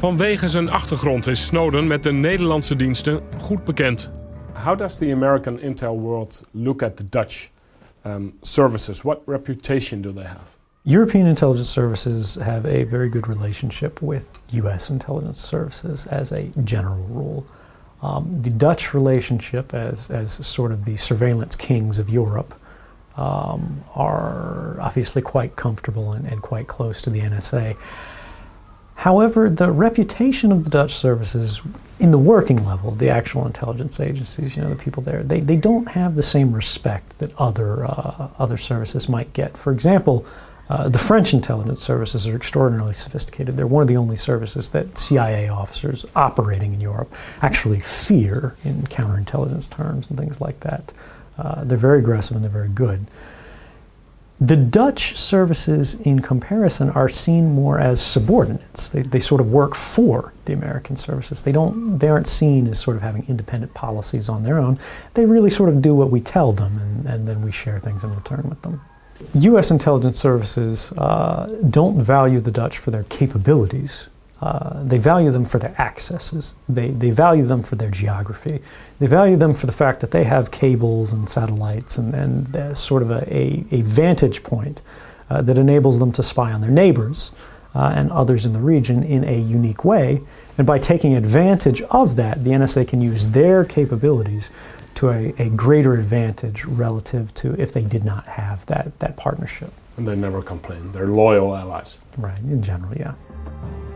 Vanwege zijn achtergrond is Snowden met de Nederlandse diensten goed bekend. How does the American intel world look at the Dutch services? What reputation do they have? European intelligence services have a very good relationship with U.S. intelligence services as a general rule. The Dutch relationship, as sort of the surveillance kings of Europe, are obviously quite comfortable and quite close to the NSA. However, the reputation of the Dutch services in the working level, the actual intelligence agencies, the people there, they don't have the same respect that other services might get. For example, the French intelligence services are extraordinarily sophisticated. They're one of the only services that CIA officers operating in Europe actually fear in counterintelligence terms and things like that. They're very aggressive and they're very good. The Dutch services, in comparison, are seen more as subordinates. They sort of work for the American services. They aren't seen as sort of having independent policies on their own. They really sort of do what we tell them, and then we share things in return with them. U.S. intelligence services don't value the Dutch for their capabilities. They value them for their accesses. They value them for their geography. They value them for the fact that they have cables and satellites and sort of a vantage point that enables them to spy on their neighbors and others in the region in a unique way. And by taking advantage of that, the NSA can use their capabilities to a greater advantage relative to if they did not have that partnership. And they never complain. They're loyal allies. Right, in general, yeah.